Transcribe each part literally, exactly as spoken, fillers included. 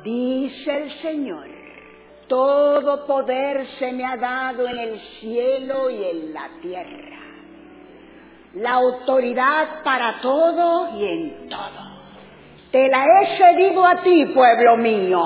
Dice el Señor, todo poder se me ha dado en el cielo y en la tierra. La autoridad para todo y en todo. Te la he cedido a ti, pueblo mío.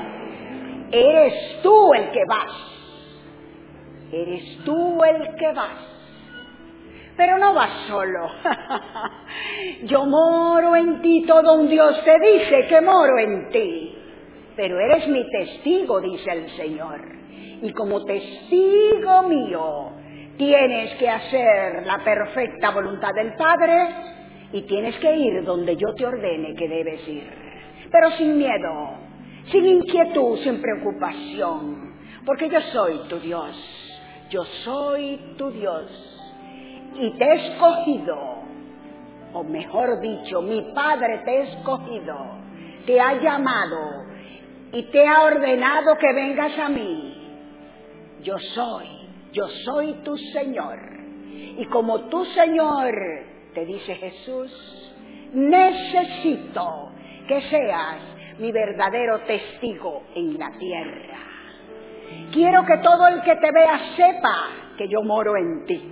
Eres tú el que vas. Eres tú el que vas. Pero no vas solo. Yo moro en ti, todo un Dios te dice que moro en ti. Pero eres mi testigo, dice el Señor. Y como testigo mío, tienes que hacer la perfecta voluntad del Padre y tienes que ir donde yo te ordene que debes ir. Pero sin miedo, sin inquietud, sin preocupación, porque yo soy tu Dios. Yo soy tu Dios. Y te he escogido, o mejor dicho, mi Padre te ha escogido, te ha llamado y te ha ordenado que vengas a mí. Yo soy, yo soy tu Señor. Y como tu Señor, te dice Jesús, necesito que seas mi verdadero testigo en la tierra. Quiero que todo el que te vea sepa que yo moro en ti.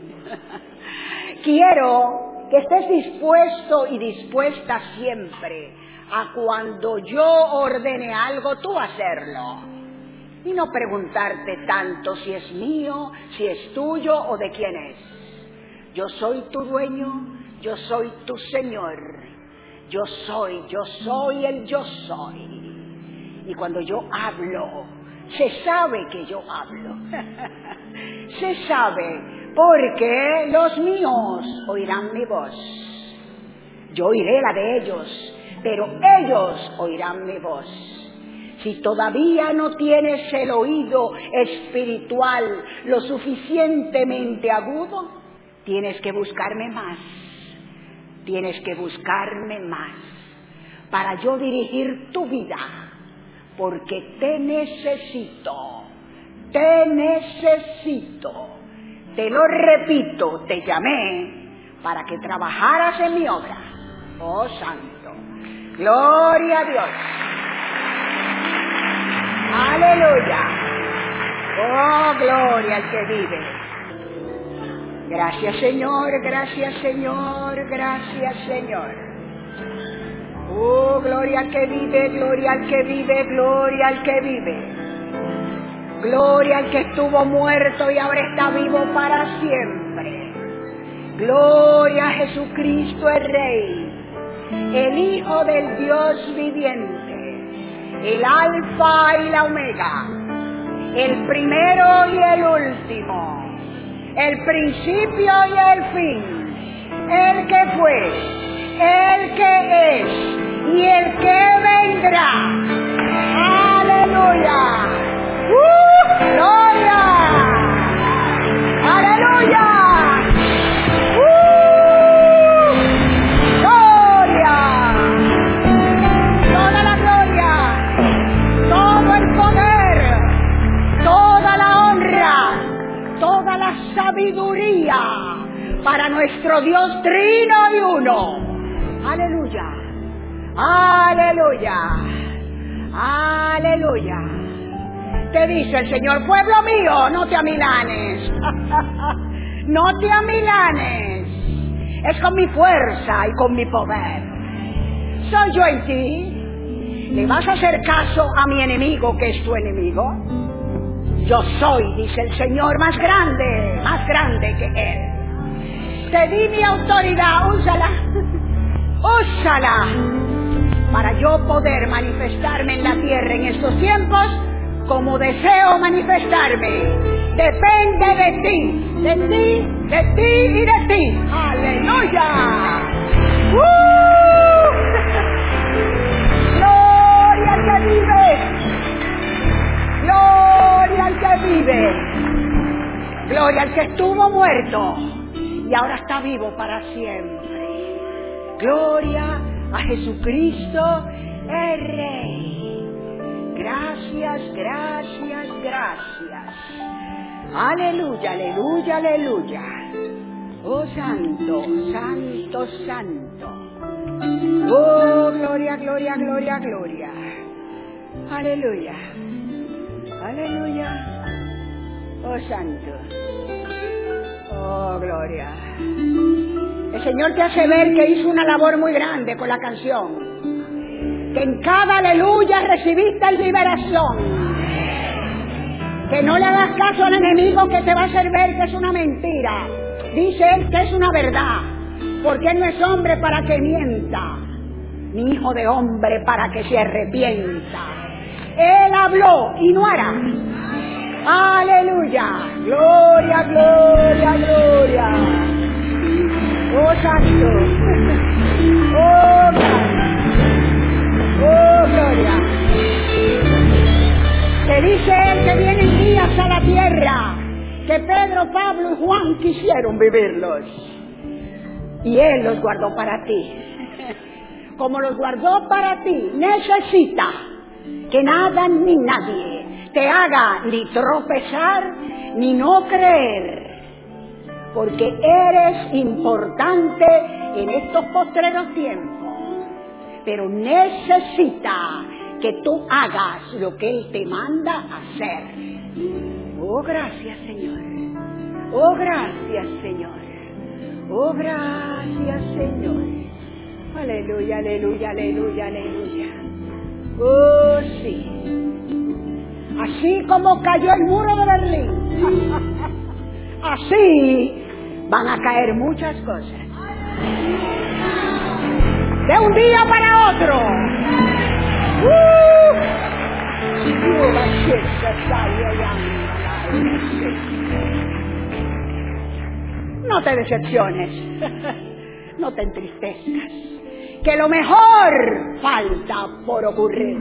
Quiero que estés dispuesto y dispuesta siempre a cuando yo ordene algo, tú hacerlo. Y no preguntarte tanto si es mío, si es tuyo o de quién es. Yo soy tu dueño, yo soy tu Señor. Yo soy, yo soy el yo soy. Y cuando yo hablo, se sabe que yo hablo. Se sabe. Porque los míos oirán mi voz. Yo oiré la de ellos, pero ellos oirán mi voz. Si todavía no tienes el oído espiritual lo suficientemente agudo, tienes que buscarme más. Tienes que buscarme más para yo dirigir tu vida, porque te necesito, te necesito. Te lo repito, te llamé para que trabajaras en mi obra. Oh, santo. Gloria a Dios. Aleluya. Oh, gloria al que vive. Gracias, Señor, gracias, Señor, gracias, Señor. Oh, gloria al que vive, gloria al que vive, gloria al que vive. Gloria al que estuvo muerto y ahora está vivo para siempre. Gloria a Jesucristo el Rey, el Hijo del Dios viviente, el Alfa y la Omega, el primero y el último, el principio y el fin, el que fue, el que es y el que vendrá. ¡Aleluya! ¡Uh! ¡Gloria! ¡Aleluya! ¡Uh! ¡Gloria! Toda la gloria, todo el poder, toda la honra, toda la sabiduría para nuestro Dios trino y uno. ¡Aleluya! ¡Aleluya! ¡Aleluya! Te dice el Señor, pueblo mío, no te amilanes, no te amilanes, es con mi fuerza y con mi poder, soy yo en ti. ¿Le vas a hacer caso a mi enemigo que es tu enemigo? Yo soy, dice el Señor, más grande, más grande que él. Te di mi autoridad, úsala, úsala, para yo poder manifestarme en la tierra en estos tiempos como deseo manifestarme. Depende de ti, de ti, de ti y de ti. ¡Aleluya! ¡Uh! ¡Gloria al que vive! ¡Gloria al que vive! ¡Gloria al que estuvo muerto y ahora está vivo para siempre! ¡Gloria a Jesucristo el Rey! Gracias, gracias, gracias. Aleluya, aleluya, aleluya. Oh, santo, santo, santo. Oh, gloria, gloria, gloria, gloria. Aleluya. Aleluya. Oh, santo. Oh, gloria. El Señor te hace ver que hizo una labor muy grande con la canción. Que en cada aleluya recibiste liberación. Que no le hagas caso al enemigo que te va a hacer ver que es una mentira. Dice él que es una verdad. Porque él no es hombre para que mienta, ni hijo de hombre para que se arrepienta. Él habló y no hará. Aleluya. Gloria, gloria, gloria. Oh, santo. Oh, gloria. Oh, gloria. Te dice él que vienen días a la tierra que Pedro, Pablo y Juan quisieron vivirlos. Y él los guardó para ti. Como los guardó para ti, necesita que nada ni nadie te haga ni tropezar ni no creer. Porque eres importante en estos postreros tiempos. Pero necesita que tú hagas lo que Él te manda hacer. Oh, gracias, Señor. Oh, gracias, Señor. Oh, gracias, Señor. Aleluya, aleluya, aleluya, aleluya. Oh, sí. Así como cayó el muro de Berlín, así van a caer muchas cosas. De un día para otro. ¡Uh! No te decepciones, no te entristezcas, que lo mejor falta por ocurrir.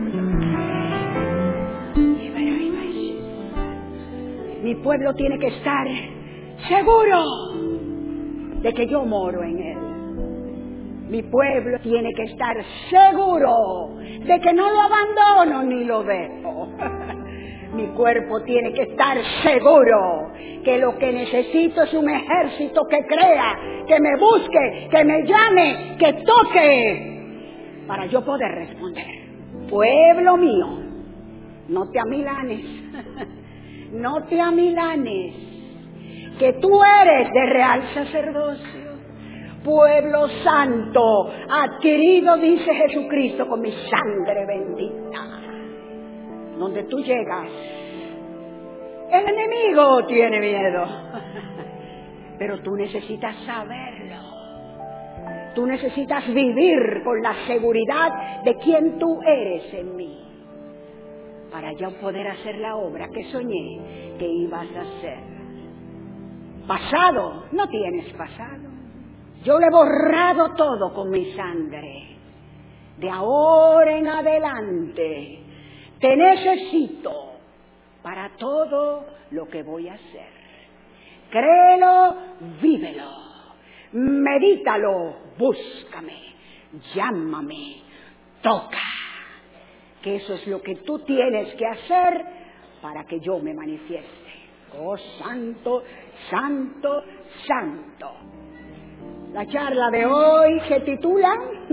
Mi pueblo tiene que estar seguro de que yo moro en él. Mi pueblo tiene que estar seguro de que no lo abandono ni lo dejo. Mi cuerpo tiene que estar seguro que lo que necesito es un ejército que crea, que me busque, que me llame, que toque, para yo poder responder. Pueblo mío, no te amilanes, no te amilanes, que tú eres de real sacerdocio. Pueblo santo, adquirido, dice Jesucristo, con mi sangre bendita. Donde tú llegas, el enemigo tiene miedo. Pero tú necesitas saberlo. Tú necesitas vivir con la seguridad de quién tú eres en mí. Para yo poder hacer la obra que soñé que ibas a hacer. Pasado, no tienes pasado. Yo le he borrado todo con mi sangre. De ahora en adelante, te necesito para todo lo que voy a hacer. Créelo, vívelo, medítalo, búscame, llámame, toca. Que eso es lo que tú tienes que hacer para que yo me manifieste. Oh, santo, santo, santo. La charla de hoy se titula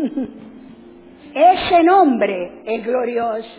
Ese nombre es glorioso.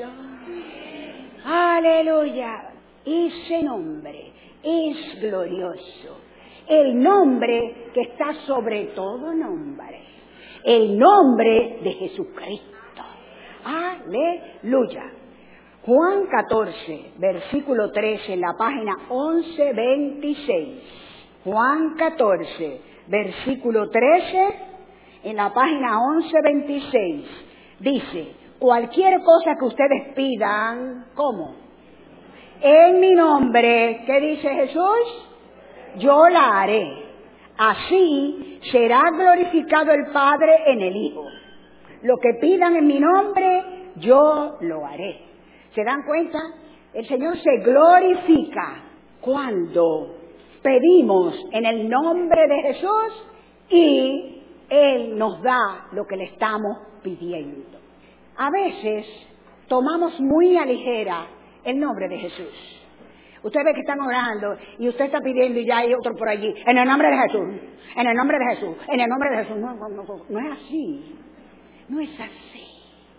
Aleluya. Ese nombre es glorioso. El nombre que está sobre todo nombre. El nombre de Jesucristo. Aleluya. Juan catorce, versículo trece, en la página once veintiséis. Juan catorce, versículo trece, en la página once veintiséis, dice, cualquier cosa que ustedes pidan, ¿cómo? En mi nombre, ¿qué dice Jesús? Yo la haré. Así será glorificado el Padre en el Hijo. Lo que pidan en mi nombre, yo lo haré. ¿Se dan cuenta? El Señor se glorifica cuando pedimos en el nombre de Jesús y Él nos da lo que le estamos pidiendo. A veces tomamos muy a ligera el nombre de Jesús. Usted ve que están orando y usted está pidiendo y ya hay otro por allí. En el nombre de Jesús, en el nombre de Jesús, en el nombre de Jesús. No, no, no, no es así. No es así.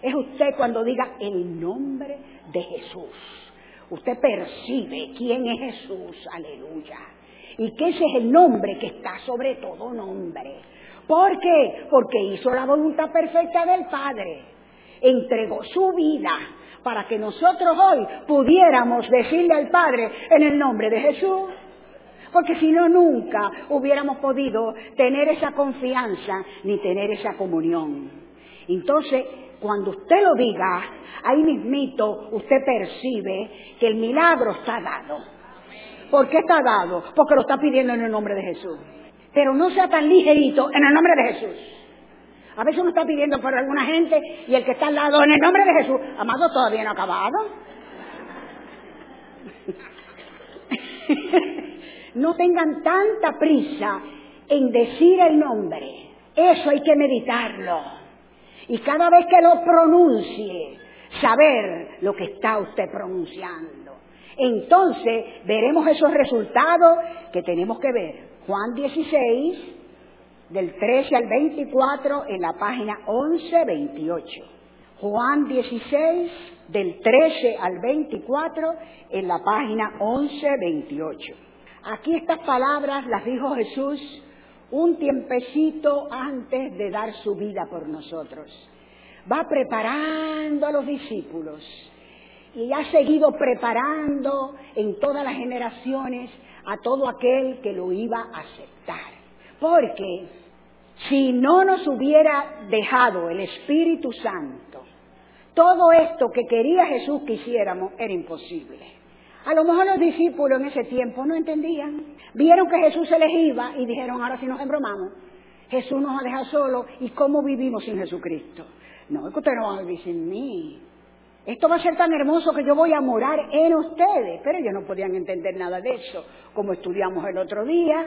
es usted cuando diga el nombre de Jesús. Usted percibe quién es Jesús, aleluya. Y que ese es el nombre que está sobre todo nombre. ¿Por qué? Porque hizo la voluntad perfecta del Padre. Entregó su vida para que nosotros hoy pudiéramos decirle al Padre en el nombre de Jesús. Porque si no, nunca hubiéramos podido tener esa confianza ni tener esa comunión. Entonces, cuando usted lo diga, ahí mismito usted percibe que el milagro está dado. ¿Por qué está dado? Porque lo está pidiendo en el nombre de Jesús. Pero no sea tan ligerito en el nombre de Jesús. A veces uno está pidiendo por alguna gente y el que está al lado en el nombre de Jesús, amado, todavía no ha acabado. No tengan tanta prisa en decir el nombre. Eso hay que meditarlo. Y cada vez que lo pronuncie, saber lo que está usted pronunciando. Entonces veremos esos resultados que tenemos que ver. Juan dieciséis, del trece al veinticuatro, en la página once veintiocho. Juan dieciséis, del trece al veinticuatro, en la página once veintiocho. Aquí estas palabras las dijo Jesús un tiempecito antes de dar su vida por nosotros. Va preparando a los discípulos y ha seguido preparando en todas las generaciones a todo aquel que lo iba a aceptar. Porque si no nos hubiera dejado el Espíritu Santo, todo esto que quería Jesús que hiciéramos era imposible. A lo mejor los discípulos en ese tiempo no entendían. Vieron que Jesús se les iba y dijeron, ahora sí nos embromamos. Jesús nos ha dejado solos. ¿Y cómo vivimos sin Jesucristo? No, es que ustedes no van a vivir sin mí. Esto va a ser tan hermoso que yo voy a morar en ustedes. Pero ellos no podían entender nada de eso, como estudiamos el otro día.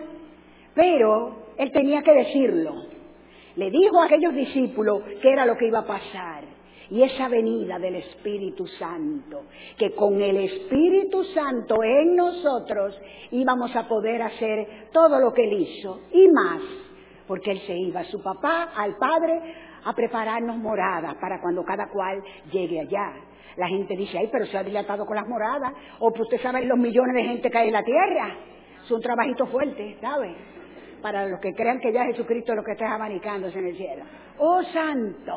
Pero Él tenía que decirlo. Le dijo a aquellos discípulos que era lo que iba a pasar. Y esa venida del Espíritu Santo, que con el Espíritu Santo en nosotros íbamos a poder hacer todo lo que Él hizo y más, porque Él se iba a su papá, al Padre, a prepararnos moradas para cuando cada cual llegue allá. La gente dice, ay, pero se ha dilatado con las moradas, o pues usted sabe los millones de gente que hay en la tierra. Es un trabajito fuerte, ¿sabe? Para los que crean que ya Jesucristo es lo que está abanicándose en el cielo. ¡Oh, santo!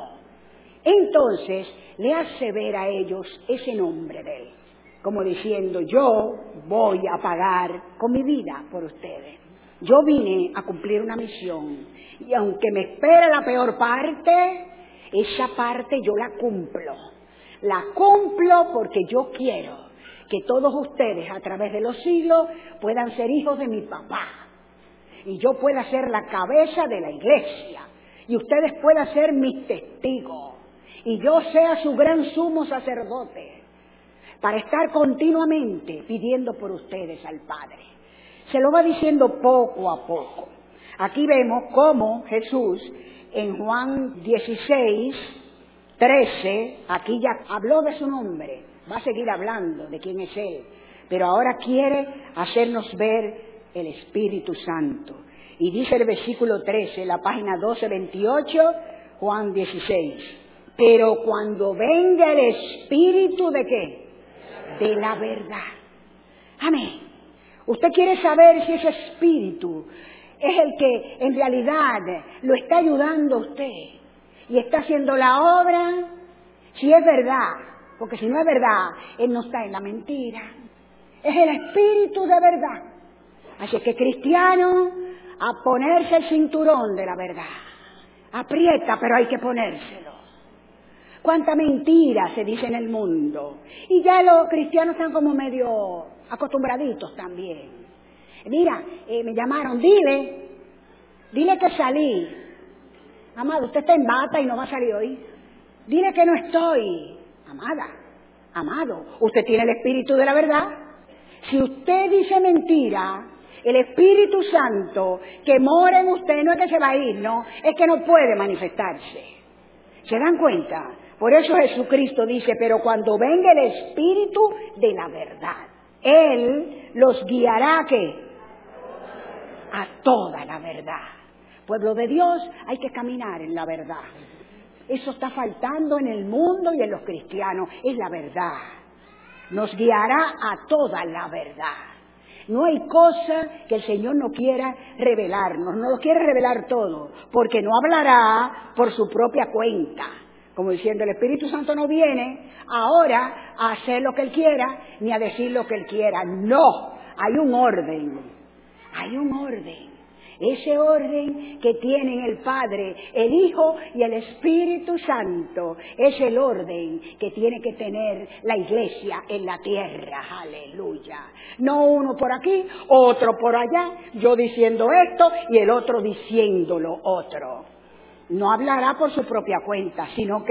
Entonces le hace ver a ellos ese nombre de Él, como diciendo, yo voy a pagar con mi vida por ustedes. Yo vine a cumplir una misión y aunque me espera la peor parte, esa parte yo la cumplo. La cumplo porque yo quiero que todos ustedes a través de los siglos puedan ser hijos de mi papá y yo pueda ser la cabeza de la iglesia y ustedes puedan ser mis testigos. Y yo sea su gran sumo sacerdote, para estar continuamente pidiendo por ustedes al Padre. Se lo va diciendo poco a poco. Aquí vemos cómo Jesús, en Juan dieciséis, trece, aquí ya habló de su nombre, va a seguir hablando de quién es Él, pero ahora quiere hacernos ver el Espíritu Santo. Y dice el versículo trece, la página doce veintiocho, Juan dieciséis. Pero cuando venga el Espíritu ¿de qué? De la verdad. Amén. Usted quiere saber si ese Espíritu es el que en realidad lo está ayudando a usted y está haciendo la obra, si es verdad, porque si no es verdad, Él no está en la mentira. Es el Espíritu de verdad. Así que cristiano, a ponerse el cinturón de la verdad. Aprieta, pero hay que ponérselo. Cuánta mentira se dice en el mundo. Y ya los cristianos están como medio acostumbraditos también. Mira, eh, me llamaron, dile, dile que salí. Amado, usted está en bata y no va a salir hoy. Dile que no estoy. Amada, amado, usted tiene el Espíritu de la verdad. Si usted dice mentira, el Espíritu Santo que mora en usted no es que se va a ir, no, es que no puede manifestarse. ¿Se dan cuenta? Por eso Jesucristo dice, pero cuando venga el Espíritu de la verdad, Él los guiará, ¿qué? A toda la verdad. Pueblo de Dios, hay que caminar en la verdad. Eso está faltando en el mundo y en los cristianos. Es la verdad. Nos guiará a toda la verdad. No hay cosa que el Señor no quiera revelarnos, no lo quiere revelar todo, porque no hablará por su propia cuenta. Como diciendo, el Espíritu Santo no viene ahora a hacer lo que Él quiera, ni a decir lo que Él quiera. No, hay un orden, hay un orden. Ese orden que tienen el Padre, el Hijo y el Espíritu Santo es el orden que tiene que tener la iglesia en la tierra. Aleluya. No uno por aquí, otro por allá, yo diciendo esto y el otro diciendo lo otro. No hablará por su propia cuenta, sino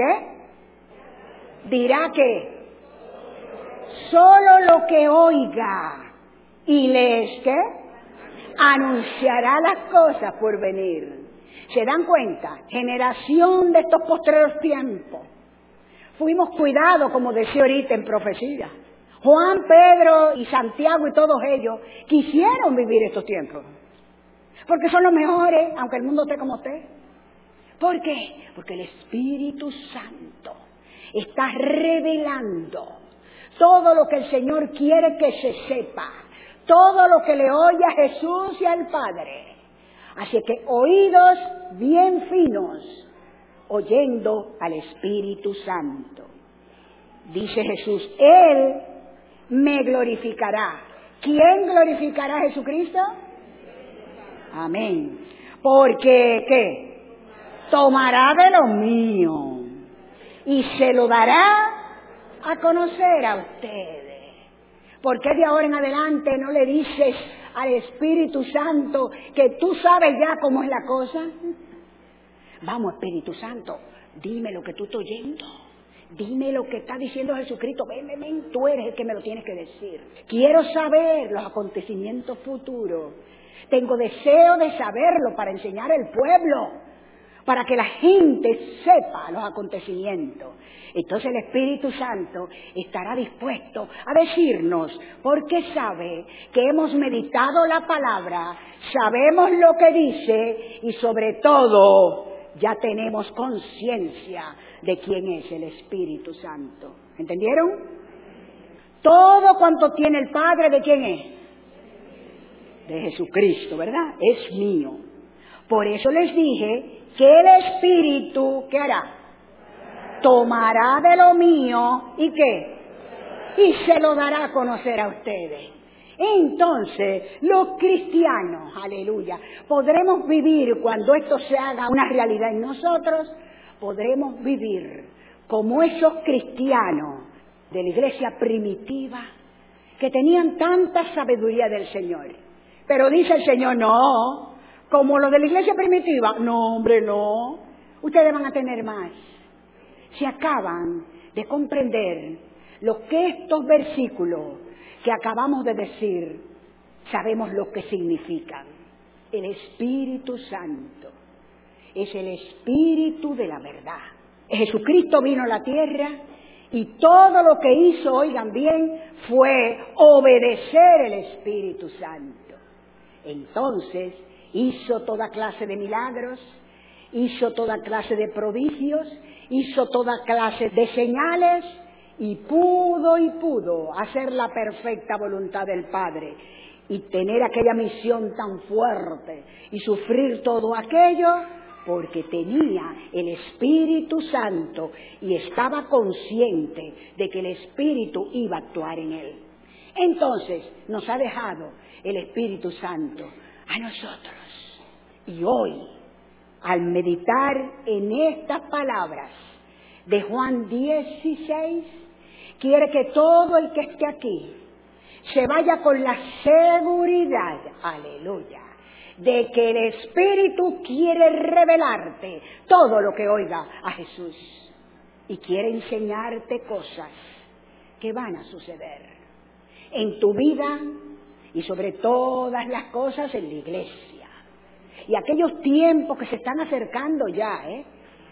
que dirá que solo lo que oiga y les que anunciará las cosas por venir. ¿Se dan cuenta? Generación de estos postreros tiempos. Fuimos cuidados, como decía ahorita en profecía. Juan, Pedro y Santiago y todos ellos quisieron vivir estos tiempos. Porque son los mejores, aunque el mundo esté como esté. ¿Por qué? Porque el Espíritu Santo está revelando todo lo que el Señor quiere que se sepa. Todo lo que le oye a Jesús y al Padre. Así que oídos bien finos, oyendo al Espíritu Santo. Dice Jesús, Él me glorificará. ¿Quién glorificará a Jesucristo? Amén. Porque, ¿qué? Tomará de lo mío y se lo dará a conocer a ustedes. ¿Por qué de ahora en adelante no le dices al Espíritu Santo que tú sabes ya cómo es la cosa? Vamos, Espíritu Santo, dime lo que tú estás oyendo. Dime lo que está diciendo Jesucristo. Ven, ven, ven, tú eres el que me lo tienes que decir. Quiero saber los acontecimientos futuros. Tengo deseo de saberlo para enseñar al pueblo, para que la gente sepa los acontecimientos. Entonces el Espíritu Santo estará dispuesto a decirnos, porque sabe que hemos meditado la palabra, sabemos lo que dice y sobre todo ya tenemos conciencia de quién es el Espíritu Santo. ¿Entendieron? Todo cuanto tiene el Padre, ¿de quién es? De Jesucristo, ¿verdad? Es mío. Por eso les dije que el Espíritu, ¿qué hará? Tomará de lo mío, ¿y qué? Y se lo dará a conocer a ustedes. Entonces, los cristianos, aleluya, podremos vivir cuando esto se haga una realidad en nosotros, podremos vivir como esos cristianos de la iglesia primitiva que tenían tanta sabiduría del Señor. Pero dice el Señor, no, como los de la iglesia primitiva, no, hombre, no, ustedes van a tener más. Se acaban de comprender lo que estos versículos que acabamos de decir, sabemos lo que significan. El Espíritu Santo es el Espíritu de la verdad. Jesucristo vino a la tierra y todo lo que hizo, oigan bien, fue obedecer el Espíritu Santo. Entonces, hizo toda clase de milagros, hizo toda clase de prodigios, hizo toda clase de señales y pudo y pudo hacer la perfecta voluntad del Padre y tener aquella misión tan fuerte y sufrir todo aquello porque tenía el Espíritu Santo y estaba consciente de que el Espíritu iba a actuar en él. Entonces nos ha dejado el Espíritu Santo a nosotros. Y hoy, al meditar en estas palabras de Juan dieciséis, quiere que todo el que esté aquí se vaya con la seguridad, aleluya, de que el Espíritu quiere revelarte todo lo que oiga a Jesús y quiere enseñarte cosas que van a suceder en tu vida y sobre todas las cosas en la iglesia. Y aquellos tiempos que se están acercando ya, ¿eh?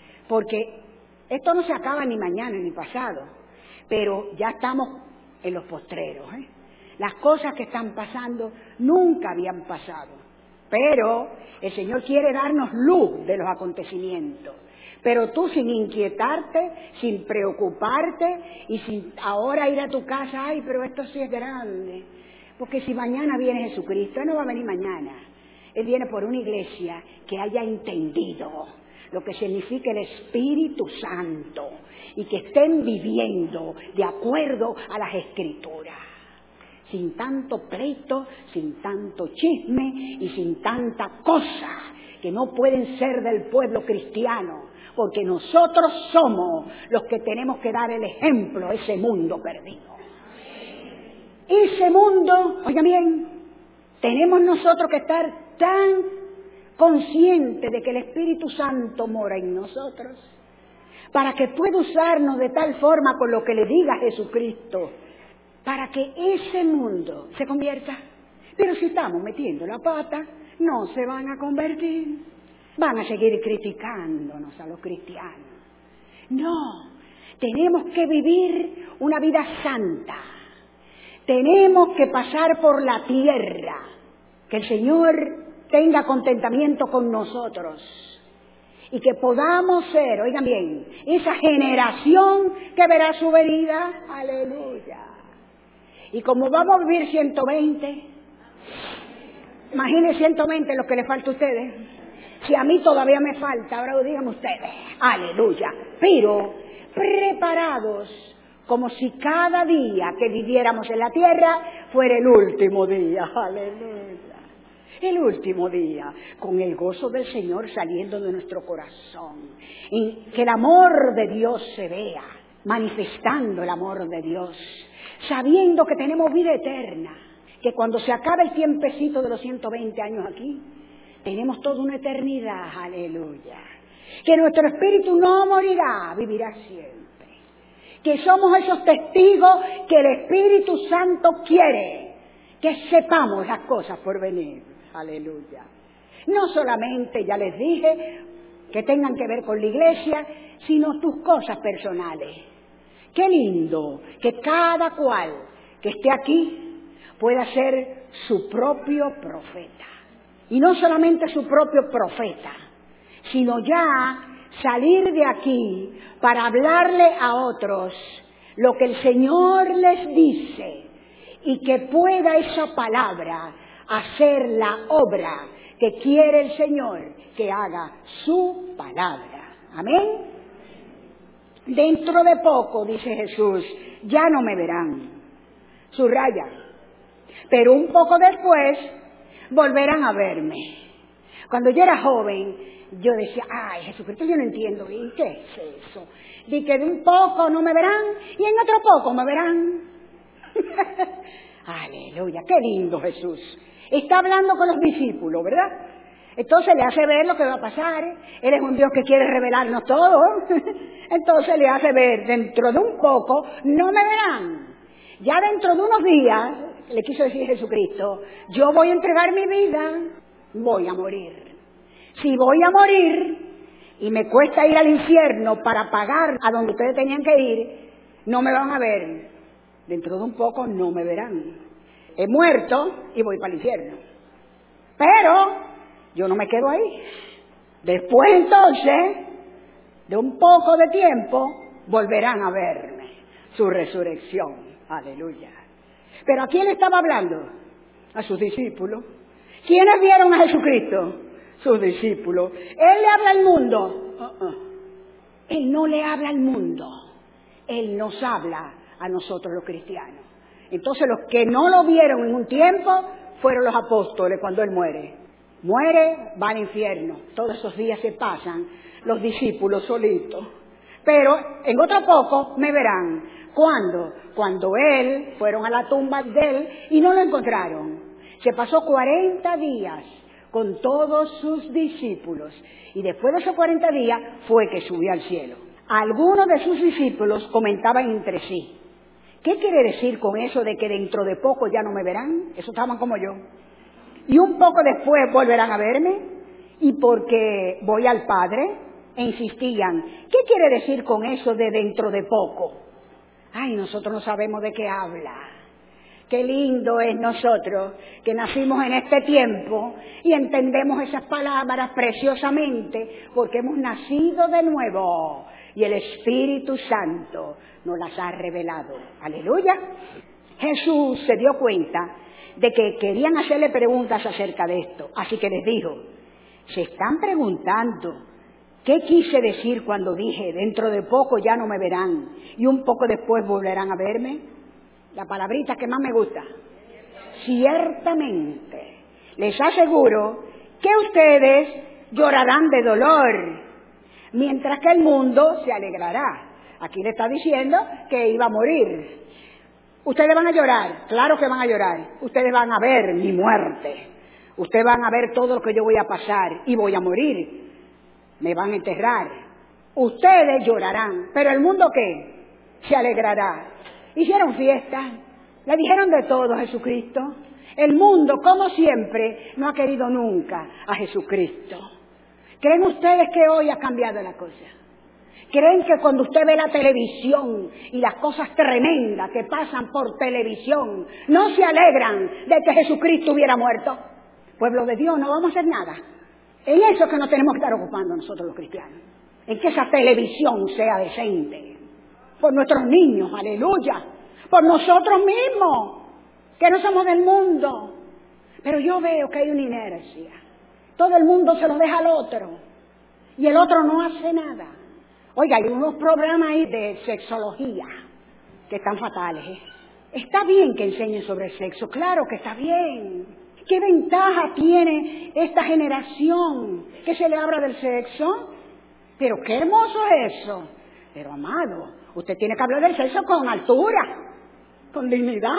Porque esto no se acaba ni mañana ni pasado, pero ya estamos en los postreros, ¿eh? Las cosas que están pasando nunca habían pasado, pero el Señor quiere darnos luz de los acontecimientos Pero tú sin inquietarte, sin preocuparte y sin ahora ir a tu casa, ay, pero esto sí es grande. Porque si mañana viene Jesucristo, Él no va a venir mañana. Él viene por una iglesia que haya entendido lo que significa el Espíritu Santo y que estén viviendo de acuerdo a las Escrituras. Sin tanto pleito, sin tanto chisme y sin tanta cosa que no pueden ser del pueblo cristiano. Porque nosotros somos los que tenemos que dar el ejemplo a ese mundo perdido. Ese mundo, oigan bien, tenemos nosotros que estar tan conscientes de que el Espíritu Santo mora en nosotros, para que pueda usarnos de tal forma con lo que le diga Jesucristo, para que ese mundo se convierta. Pero si estamos metiendo la pata, no se van a convertir. Van a seguir criticándonos a los cristianos. No, tenemos que vivir una vida santa. Tenemos que pasar por la tierra. Que el Señor tenga contentamiento con nosotros. Y que podamos ser, oigan bien, esa generación que verá su venida. Aleluya. Y como vamos a vivir ciento veinte, imaginen ciento veinte lo que le falta a ustedes. Si a mí todavía me falta, ahora lo digan ustedes. Aleluya. Pero preparados como si cada día que viviéramos en la tierra fuera el último día. Aleluya. El último día, con el gozo del Señor saliendo de nuestro corazón. Y que el amor de Dios se vea, manifestando el amor de Dios. Sabiendo que tenemos vida eterna. Que cuando se acabe el tiempecito de los ciento veinte años aquí, tenemos toda una eternidad, aleluya. Que nuestro espíritu no morirá, vivirá siempre. Que somos esos testigos que el Espíritu Santo quiere que sepamos las cosas por venir, aleluya. No solamente, ya les dije, que tengan que ver con la iglesia, sino tus cosas personales. Qué lindo que cada cual que esté aquí pueda ser su propio profeta. Y no solamente su propio profeta, sino ya salir de aquí para hablarle a otros lo que el Señor les dice y que pueda esa palabra hacer la obra que quiere el Señor que haga su palabra. Amén. Dentro de poco, dice Jesús, ya no me verán. Subraya. Pero un poco después volverán a verme. Cuando yo era joven, yo decía, ay, Jesucristo, yo no entiendo bien, ¿qué es eso? De que de un poco no me verán y en otro poco me verán. Aleluya, qué lindo Jesús. Está hablando con los discípulos, ¿verdad? Entonces le hace ver lo que va a pasar. Él es un Dios que quiere revelarnos todo. Entonces le hace ver, dentro de un poco no me verán. Ya dentro de unos días, le quiso decir Jesucristo, yo voy a entregar mi vida, voy a morir. Si voy a morir y me cuesta ir al infierno para pagar a donde ustedes tenían que ir, no me van a ver. Dentro de un poco no me verán. He muerto y voy para el infierno. Pero yo no me quedo ahí. Después entonces, de un poco de tiempo, volverán a verme. Su resurrección. Aleluya. ¿Pero a quién le estaba hablando? A sus discípulos. ¿Quiénes vieron a Jesucristo? Sus discípulos. ¿Él le habla al mundo? Uh-uh. Él no le habla al mundo. Él nos habla a nosotros los cristianos. Entonces los que no lo vieron en un tiempo fueron los apóstoles cuando Él muere. Muere, va al infierno. Todos esos días se pasan los discípulos solitos. Pero en otro poco me verán. ¿Cuándo? Cuando Él, fueron a la tumba de Él y no lo encontraron. Se pasó cuarenta días con todos sus discípulos. Y después de esos cuarenta días fue que subió al cielo. Algunos de sus discípulos comentaban entre sí. ¿Qué quiere decir con eso de que dentro de poco ya no me verán? Eso estaban como yo. Y un poco después volverán a verme. Y porque voy al Padre, e insistían. ¿Qué quiere decir con eso de dentro de poco? Ay, nosotros no sabemos de qué habla. Qué lindo es nosotros que nacimos en este tiempo y entendemos esas palabras preciosamente porque hemos nacido de nuevo y el Espíritu Santo nos las ha revelado. Aleluya. Jesús se dio cuenta de que querían hacerle preguntas acerca de esto, así que les dijo, se están preguntando qué quise decir cuando dije, dentro de poco ya no me verán y un poco después volverán a verme. La palabrita que más me gusta. Ciertamente, les aseguro que ustedes llorarán de dolor, mientras que el mundo se alegrará. Aquí le está diciendo que iba a morir. Ustedes van a llorar, claro que van a llorar. Ustedes van a ver mi muerte. Ustedes van a ver todo lo que yo voy a pasar y voy a morir. Me van a enterrar. Ustedes llorarán, pero el mundo ¿qué? Se alegrará. Hicieron fiesta, le dijeron de todo a Jesucristo. El mundo, como siempre, no ha querido nunca a Jesucristo. ¿Creen ustedes que hoy ha cambiado la cosa? ¿Creen que cuando usted ve la televisión y las cosas tremendas que pasan por televisión, no se alegran de que Jesucristo hubiera muerto? Pueblo de Dios, no vamos a hacer nada. En eso es que nos tenemos que estar ocupando nosotros los cristianos. En que esa televisión sea decente. Por nuestros niños, aleluya. Por nosotros mismos, que no somos del mundo. Pero yo veo que hay una inercia. Todo el mundo se lo deja al otro. Y el otro no hace nada. Oiga, hay unos programas ahí de sexología que están fatales. ¿eh? Está bien que enseñen sobre el sexo, claro que está bien. ¿Qué ventaja tiene esta generación que se le habla del sexo? Pero qué hermoso es eso. Pero amado, usted tiene que hablar del sexo con altura, con dignidad.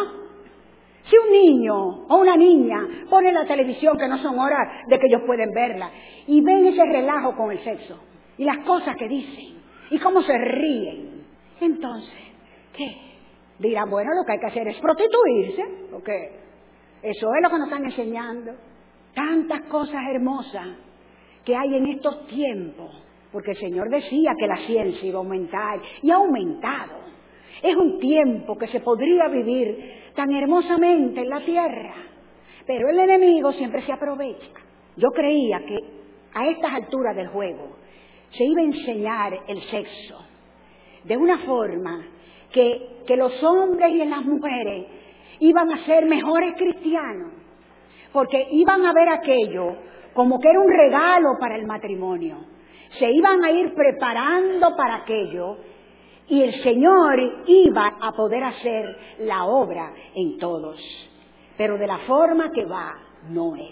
Si un niño o una niña pone la televisión, que no son horas de que ellos pueden verla, y ven ese relajo con el sexo, y las cosas que dicen, y cómo se ríen, entonces, ¿qué? Dirán, bueno, lo que hay que hacer es prostituirse, porque eso es lo que nos están enseñando. Tantas cosas hermosas que hay en estos tiempos, porque el Señor decía que la ciencia iba a aumentar, y ha aumentado. Es un tiempo que se podría vivir tan hermosamente en la tierra, pero el enemigo siempre se aprovecha. Yo creía que a estas alturas del juego se iba a enseñar el sexo de una forma que, que los hombres y las mujeres iban a ser mejores cristianos, porque iban a ver aquello como que era un regalo para el matrimonio. Se iban a ir preparando para aquello y el Señor iba a poder hacer la obra en todos. Pero de la forma que va, no es.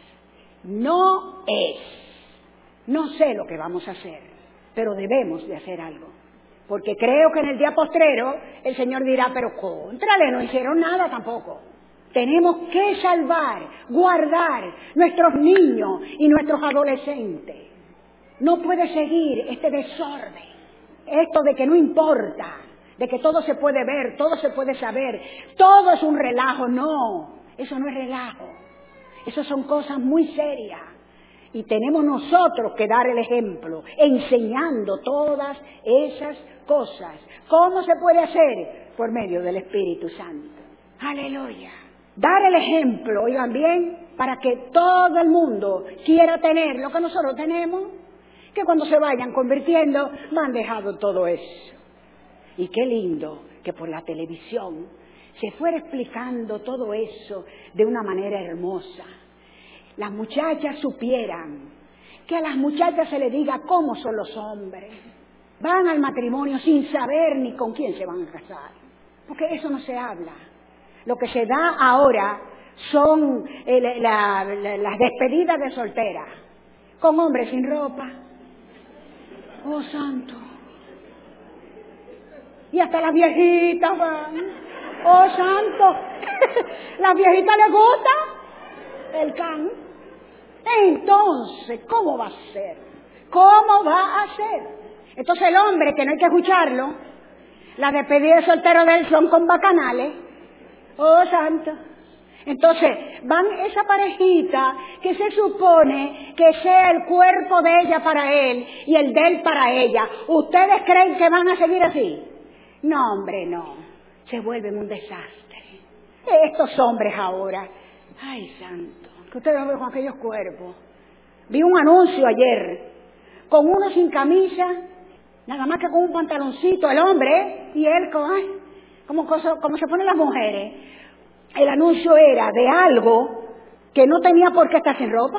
No es. No sé lo que vamos a hacer, pero debemos de hacer algo. Porque creo que en el día postrero el Señor dirá, pero contrale, no hicieron nada tampoco. Tenemos que salvar, guardar nuestros niños y nuestros adolescentes. No puede seguir este desorden, esto de que no importa, de que todo se puede ver, todo se puede saber, todo es un relajo. No, eso no es relajo, eso son cosas muy serias. Y tenemos nosotros que dar el ejemplo, enseñando todas esas cosas. ¿Cómo se puede hacer? Por medio del Espíritu Santo. Aleluya. Dar el ejemplo, oigan bien, para que todo el mundo quiera tener lo que nosotros tenemos, que cuando se vayan convirtiendo, van dejando todo eso. Y qué lindo que por la televisión se fuera explicando todo eso de una manera hermosa. Las muchachas supieran, que a las muchachas se les diga cómo son los hombres. Van al matrimonio sin saber ni con quién se van a casar, porque eso no se habla. Lo que se da ahora son eh, la, la, las despedidas de soltera, con hombres sin ropa. ¡Oh, santo! Y hasta las viejitas van. ¡Oh, santo! ¿Las viejitas les gusta el can? Entonces, ¿cómo va a ser? ¿Cómo va a ser? Entonces el hombre, que no hay que escucharlo, las despedidas de soltero de él son con bacanales. ¡Oh, santo! Entonces, van esa parejita que se supone que sea el cuerpo de ella para él y el de él para ella. ¿Ustedes creen que van a seguir así? No, hombre, no. Se vuelven un desastre. Estos hombres ahora, ay santo, que ustedes lo ven con aquellos cuerpos. Vi un anuncio ayer, con uno sin camisa, nada más que con un pantaloncito, el hombre, y él con, ay, como, cosa, como se ponen las mujeres. El anuncio era de algo que no tenía por qué estar sin ropa.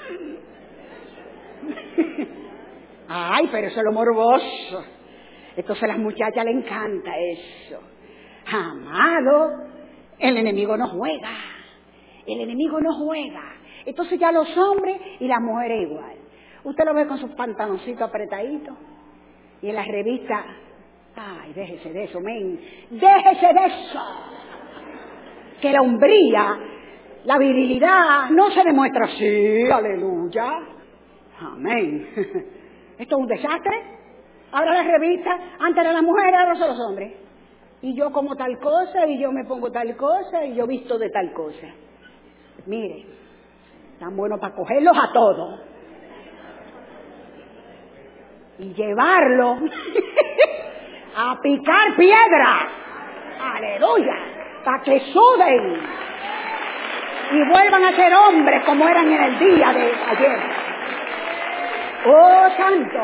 Ay, pero eso es lo morboso. Entonces a las muchachas les encanta eso. Amado, el enemigo no juega. El enemigo no juega. Entonces ya los hombres y las mujeres igual. Usted lo ve con sus pantaloncitos apretaditos. Y en las revistas, ay, déjese de eso, men. Déjese de eso. Que la hombría, la virilidad, no se demuestra así, aleluya. Amén. Esto es un desastre. Ahora las revistas, antes eran las mujeres, ahora son los hombres. Y yo como tal cosa, y yo me pongo tal cosa, y yo visto de tal cosa. Mire, tan bueno para cogerlos a todos. Y llevarlos a picar piedras. Aleluya. Para que suden. Y vuelvan a ser hombres como eran en el día de ayer. ¡Oh, santo!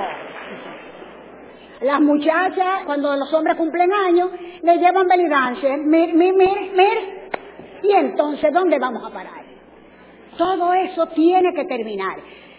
Las muchachas, cuando los hombres cumplen años, les llevan belly dancer. Mir, mir, mir, mir. Y entonces, ¿dónde vamos a parar? Todo eso tiene que terminar.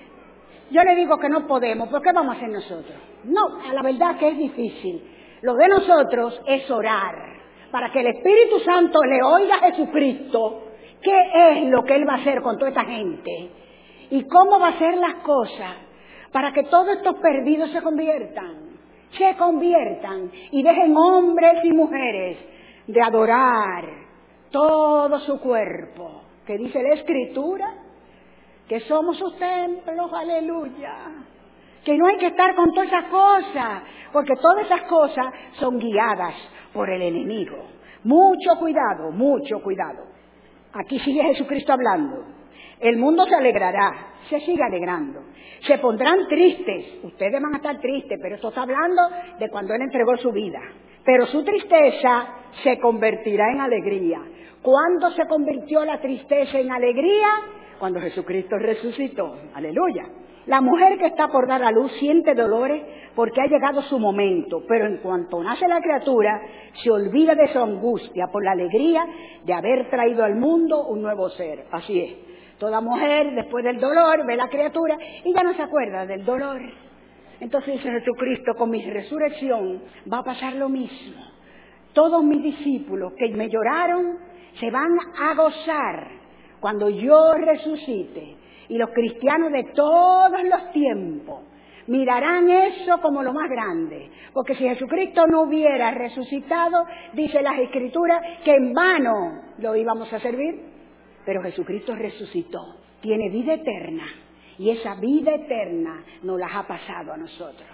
Yo le digo que no podemos, ¿pero qué vamos a hacer nosotros? No, a la verdad que es difícil. Lo de nosotros es orar, para que el Espíritu Santo le oiga a Jesucristo qué es lo que Él va a hacer con toda esta gente y cómo va a hacer las cosas para que todos estos perdidos se conviertan, se conviertan y dejen hombres y mujeres de adorar todo su cuerpo, que dice la Escritura, que somos sus templos, aleluya, que no hay que estar con todas esas cosas, porque todas esas cosas son guiadas por el enemigo. Mucho cuidado, mucho cuidado. Aquí sigue Jesucristo hablando. El mundo se alegrará, se sigue alegrando. Se pondrán tristes, ustedes van a estar tristes, pero esto está hablando de cuando Él entregó su vida. Pero su tristeza se convertirá en alegría. ¿Cuándo se convirtió la tristeza en alegría? Cuando Jesucristo resucitó. Aleluya. La mujer que está por dar a luz siente dolores porque ha llegado su momento, pero en cuanto nace la criatura, se olvida de su angustia por la alegría de haber traído al mundo un nuevo ser. Así es. Toda mujer, después del dolor, ve la criatura y ya no se acuerda del dolor. Entonces dice Jesucristo, con mi resurrección va a pasar lo mismo. Todos mis discípulos que me lloraron se van a gozar cuando yo resucite. Y los cristianos de todos los tiempos mirarán eso como lo más grande. Porque si Jesucristo no hubiera resucitado, dice las Escrituras, que en vano lo íbamos a servir. Pero Jesucristo resucitó, tiene vida eterna. Y esa vida eterna nos la ha pasado a nosotros.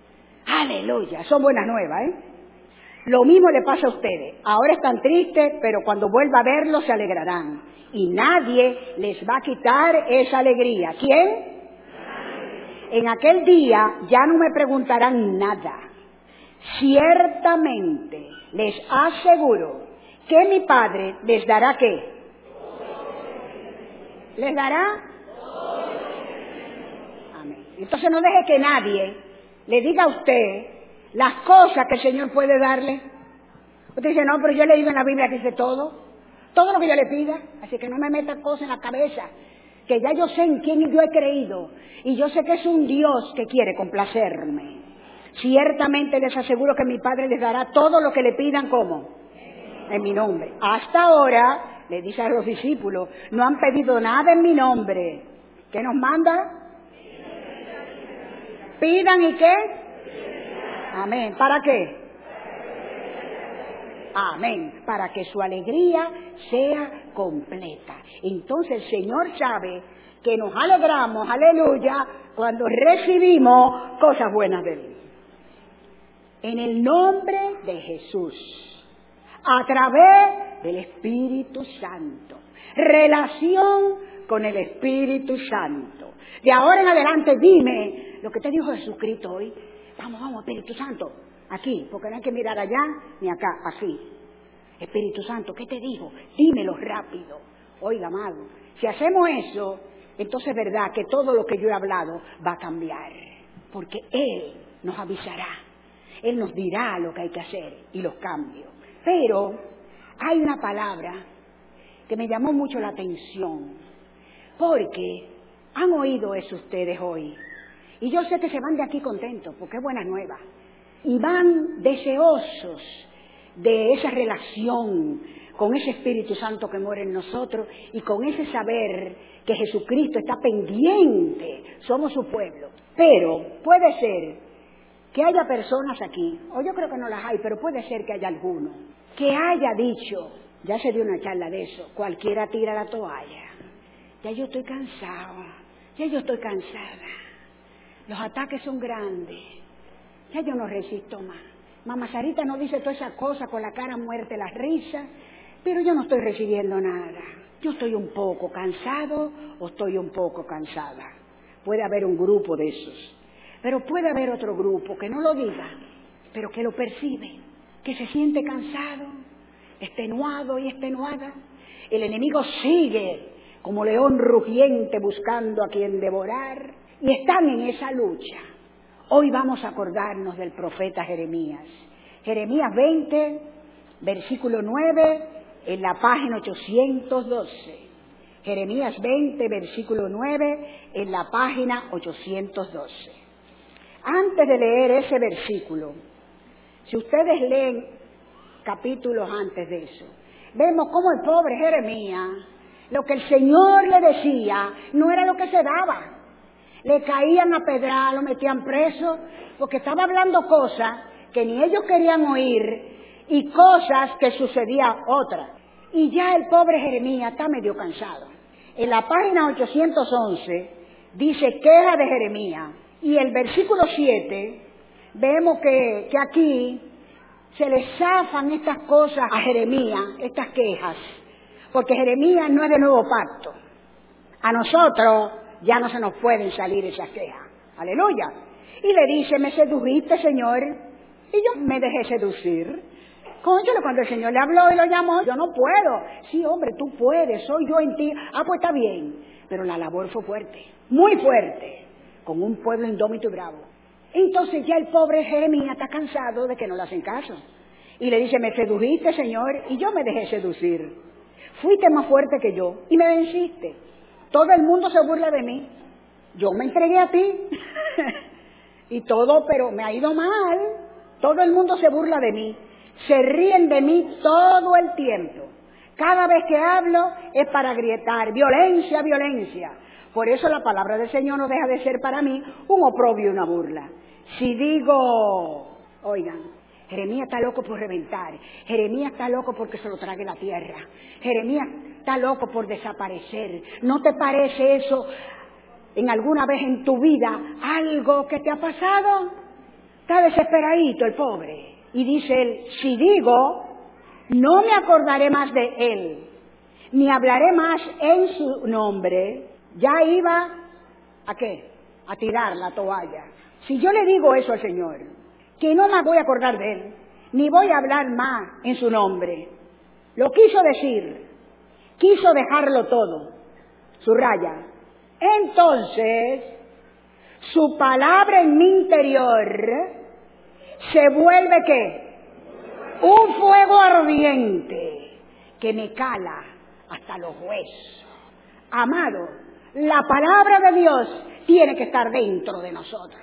Aleluya, son buenas nuevas, ¿eh? Lo mismo le pasa a ustedes. Ahora están tristes, pero cuando vuelva a verlos se alegrarán. Y nadie les va a quitar esa alegría. ¿Quién? Nadie. En aquel día ya no me preguntarán nada. Ciertamente les aseguro que mi Padre les dará ¿qué? ¿Les dará? Amén. Entonces no deje que nadie le diga a usted las cosas que el Señor puede darle. Usted dice, no, pero yo he leído en la Biblia que dice todo. Todo lo que yo le pida, así que no me meta cosas en la cabeza, que ya yo sé en quién yo he creído, y yo sé que es un Dios que quiere complacerme. Ciertamente les aseguro que mi Padre les dará todo lo que le pidan, ¿cómo? En mi nombre. Hasta ahora, le dice a los discípulos, no han pedido nada en mi nombre. ¿Qué nos manda? Pidan y ¿qué? Amén. ¿Para qué? Amén, para que su alegría sea completa. Entonces el Señor sabe que nos alegramos, aleluya, cuando recibimos cosas buenas de Él. En el nombre de Jesús, a través del Espíritu Santo, relación con el Espíritu Santo. De ahora en adelante dime lo que te dijo Jesucristo hoy. Vamos, vamos, Espíritu Santo. Aquí, porque no hay que mirar allá ni acá, así. Espíritu Santo, ¿qué te digo? Dímelo rápido. Oiga, amado, si hacemos eso, entonces es verdad que todo lo que yo he hablado va a cambiar, porque Él nos avisará, Él nos dirá lo que hay que hacer y los cambios. Pero hay una palabra que me llamó mucho la atención, porque han oído eso ustedes hoy, y yo sé que se van de aquí contentos, porque es buena nueva, y van deseosos de esa relación con ese Espíritu Santo que mora en nosotros y con ese saber que Jesucristo está pendiente, somos su pueblo. Pero puede ser que haya personas aquí, o yo creo que no las hay, pero puede ser que haya alguno, que haya dicho, ya se dio una charla de eso, cualquiera tira la toalla, ya yo estoy cansado, ya yo estoy cansada, los ataques son grandes, ya yo no resisto más. Mamá Sarita no dice todas esas cosas con la cara muerta, la risa, pero yo no estoy recibiendo nada. Yo estoy un poco cansado o estoy un poco cansada. Puede haber un grupo de esos, pero puede haber otro grupo que no lo diga, pero que lo percibe, que se siente cansado, extenuado y extenuada. El enemigo sigue como león rugiente buscando a quien devorar y están en esa lucha. Hoy vamos a acordarnos del profeta Jeremías. Jeremías veinte, versículo nueve, en la página ochocientos doce. Jeremías veinte, versículo nueve, en la página ochocientos doce. Antes de leer ese versículo, si ustedes leen capítulos antes de eso, vemos cómo el pobre Jeremías, lo que el Señor le decía, no era lo que se daba. Le caían a pedrar, lo metían preso, porque estaba hablando cosas que ni ellos querían oír y cosas que sucedían otras. Y ya el pobre Jeremías está medio cansado. En la página ochocientos once dice queja de Jeremías. Y el versículo siete, vemos que, que aquí se le zafan estas cosas a Jeremías, estas quejas, porque Jeremías no es de nuevo pacto. A nosotros ya no se nos pueden salir esas quejas. Aleluya. Y le dice, me sedujiste, Señor, y yo me dejé seducir. Cónchale, cuando el Señor le habló y lo llamó, yo no puedo. Sí, hombre, tú puedes, soy yo en ti. Ah, pues está bien. Pero la labor fue fuerte, muy fuerte, con un pueblo indómito y bravo. Entonces ya el pobre Jeremías está cansado de que no le hacen caso. Y le dice, me sedujiste, Señor, y yo me dejé seducir. Fuiste más fuerte que yo y me venciste. Todo el mundo se burla de mí. Yo me entregué a ti. Y todo, pero me ha ido mal. Todo el mundo se burla de mí. Se ríen de mí todo el tiempo. Cada vez que hablo es para grietar. Violencia, violencia. Por eso la palabra del Señor no deja de ser para mí un oprobio y una burla. Si digo, oigan, Jeremías está loco por reventar. Jeremías está loco porque se lo trague la tierra. Jeremías está loco por desaparecer. ¿No te parece eso en alguna vez en tu vida algo que te ha pasado? Está desesperadito el pobre. Y dice él, si digo, no me acordaré más de él, ni hablaré más en su nombre, ya iba, ¿a qué? A tirar la toalla. Si yo le digo eso al Señor, que no me voy a acordar de él, ni voy a hablar más en su nombre, lo quiso decir, quiso dejarlo todo, subraya. Entonces, su palabra en mi interior se vuelve ¿qué? Un fuego ardiente que me cala hasta los huesos. Amado, la palabra de Dios tiene que estar dentro de nosotros.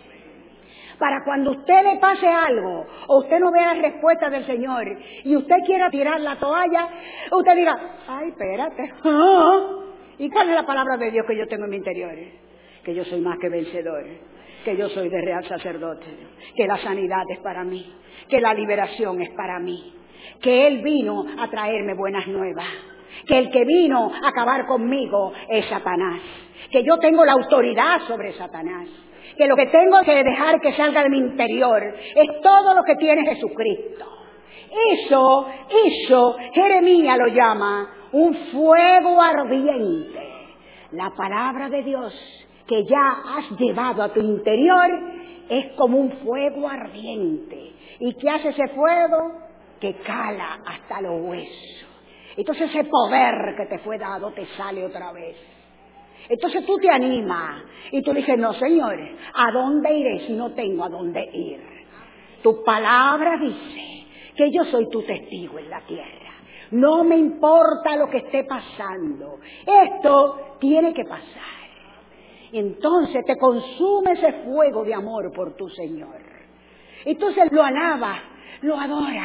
Para cuando usted le pase algo, o usted no vea la respuesta del Señor, y usted quiera tirar la toalla, usted diga, ay, espérate. ¿Y cuál es la palabra de Dios que yo tengo en mi interior? Que yo soy más que vencedor, que yo soy de real sacerdote, que la sanidad es para mí, que la liberación es para mí, que Él vino a traerme buenas nuevas, que el que vino a acabar conmigo es Satanás, que yo tengo la autoridad sobre Satanás, que lo que tengo que dejar que salga de mi interior es todo lo que tiene Jesucristo. Eso, eso, Jeremías lo llama un fuego ardiente. La palabra de Dios que ya has llevado a tu interior es como un fuego ardiente. ¿Y qué hace ese fuego? que cala hasta los huesos. Entonces ese poder que te fue dado te sale otra vez. Entonces tú te animas y tú dices, no, Señor, ¿a dónde iré si no tengo a dónde ir? Tu palabra dice que yo soy tu testigo en la tierra. No me importa lo que esté pasando. Esto tiene que pasar. Entonces te consume ese fuego de amor por tu Señor. Entonces lo alaba, lo adora.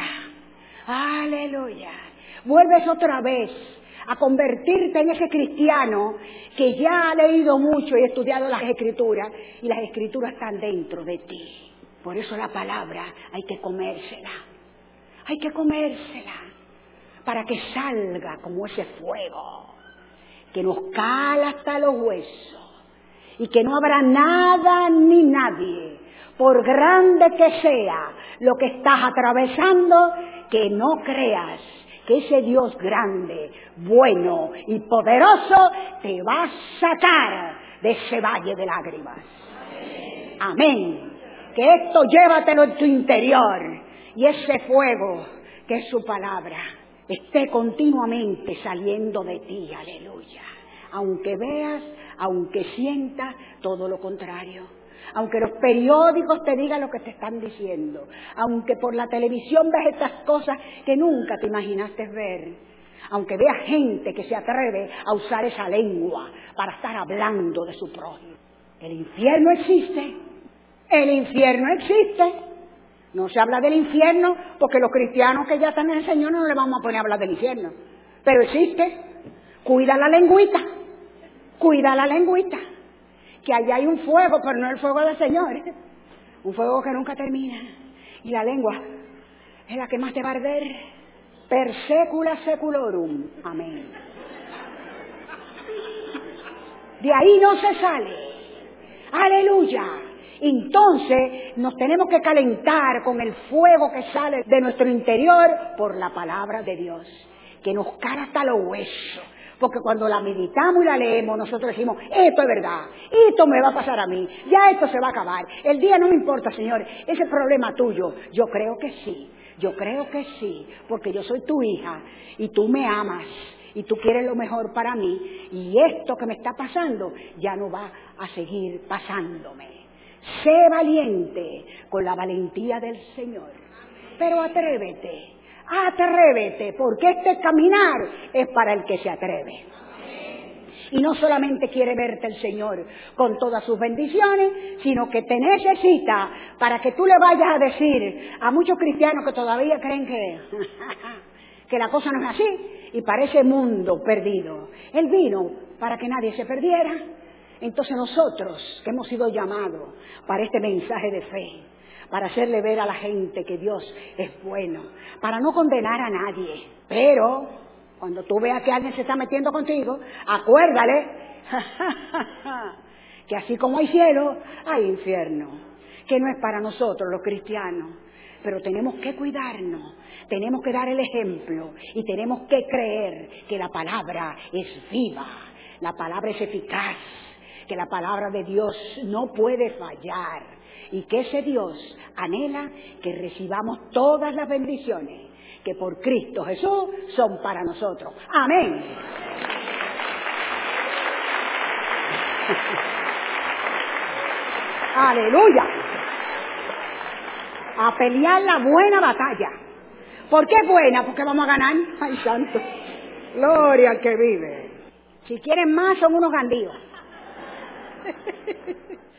Aleluya. Vuelves otra vez a convertirte en ese cristiano que ya ha leído mucho y estudiado las Escrituras, y las Escrituras están dentro de ti. Por eso la palabra hay que comérsela, hay que comérsela, para que salga como ese fuego, que nos cala hasta los huesos, y que no habrá nada ni nadie, por grande que sea lo que estás atravesando, que no creas que ese Dios grande, bueno y poderoso te va a sacar de ese valle de lágrimas. Amén. Amén. Que esto llévatelo en tu interior, y ese fuego que es su palabra esté continuamente saliendo de ti. Aleluya. Aunque veas, aunque sientas todo lo contrario, aunque los periódicos te digan lo que te están diciendo, aunque por la televisión ves estas cosas que nunca te imaginaste ver, aunque veas gente que se atreve a usar esa lengua para estar hablando de su prójimo. El infierno existe, el infierno existe. No se habla del infierno porque los cristianos que ya están en el Señor no le vamos a poner a hablar del infierno, pero existe. Cuida la lengüita, cuida la lengüita, que allá hay un fuego, pero no el fuego del Señor, un fuego que nunca termina. Y la lengua es la que más te va a arder, per secula seculorum. Amén. De ahí no se sale. Aleluya. Entonces nos tenemos que calentar con el fuego que sale de nuestro interior por la palabra de Dios, que nos cala hasta los huesos. Porque cuando la meditamos y la leemos, nosotros decimos, esto es verdad, esto me va a pasar a mí, ya esto se va a acabar. El día no me importa, Señor, ese problema tuyo. Yo creo que sí, yo creo que sí, porque yo soy tu hija y tú me amas y tú quieres lo mejor para mí, y esto que me está pasando ya no va a seguir pasándome. Sé valiente con la valentía del Señor, pero atrévete. Atrévete, porque este caminar es para el que se atreve. Y no solamente quiere verte el Señor con todas sus bendiciones, sino que te necesita para que tú le vayas a decir a muchos cristianos que todavía creen que, que la cosa no es así, y parece mundo perdido. Él vino para que nadie se perdiera. Entonces nosotros, que hemos sido llamados para este mensaje de fe, para hacerle ver a la gente que Dios es bueno, para no condenar a nadie, pero cuando tú veas que alguien se está metiendo contigo, acuérdale que así como hay cielo, hay infierno, que no es para nosotros los cristianos, pero tenemos que cuidarnos, tenemos que dar el ejemplo y tenemos que creer que la palabra es viva, la palabra es eficaz, que la palabra de Dios no puede fallar, y que ese Dios anhela que recibamos todas las bendiciones que por Cristo Jesús son para nosotros. Amén. Aleluya. A pelear la buena batalla. ¿Por qué buena? Porque vamos a ganar. Ay, santo. Gloria al que vive. Si quieren más, son unos gandíos.